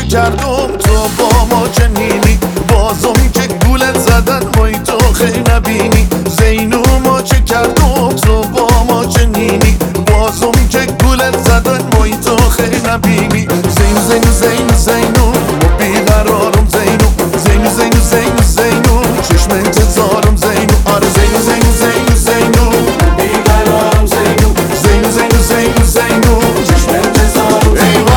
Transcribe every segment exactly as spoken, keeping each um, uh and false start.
کردم تو با ما چنینی، بازم که گولت زدن وای تو خیلی نبینی. زینو ما چه کردم تو با ما چنینی، بازم که گولت زدن وای تو خیلی نبینی. زینو زینو زینو زینو بیقرارم زینو، زینو زینو زینو زینو چشم انتظارم زینو. آره زینو زینو زینو زینو بیقرارم زینو، زینو زینو زینو زینو چشم انتظارم زینو.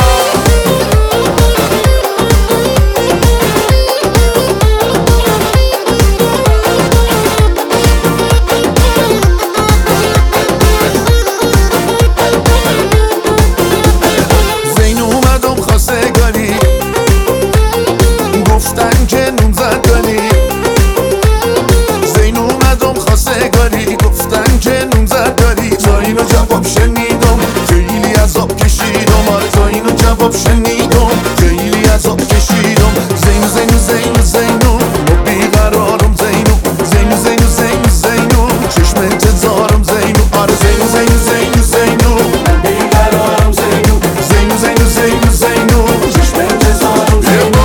گفتن که نون زدگانی، زین اومدم خواستگاری، گفتن که نون زدگاری. تا اینو جواب شنیدم خیلی عذاب کشیدم، آره تا اینو جواب شنیدم خیلی عذاب کشیدم. زینو زینو زینو زینو ما بیقرارم زینو، زینو زینو زینو زینو چشم انتظارم زینو. آره زینو زینو زینو زینو بیقرارم زینو، زینو زینو زینو زینو چشم انتظارم زینو.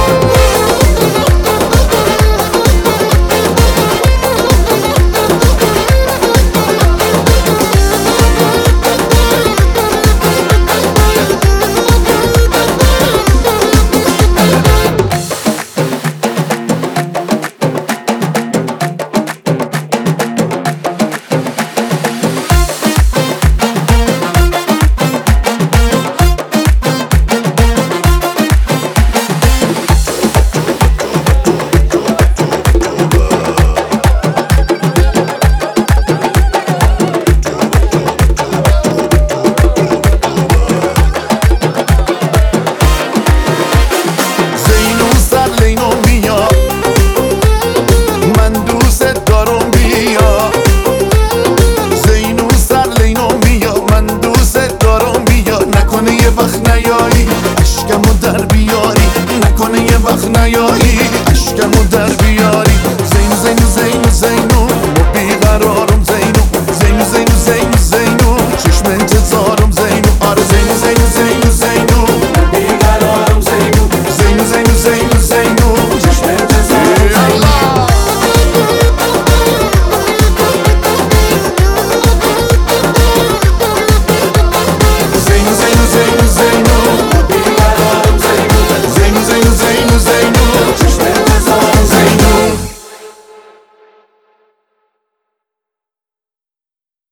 اشکمو در بیاری، نکنه یه وقت نیایی اشکمو در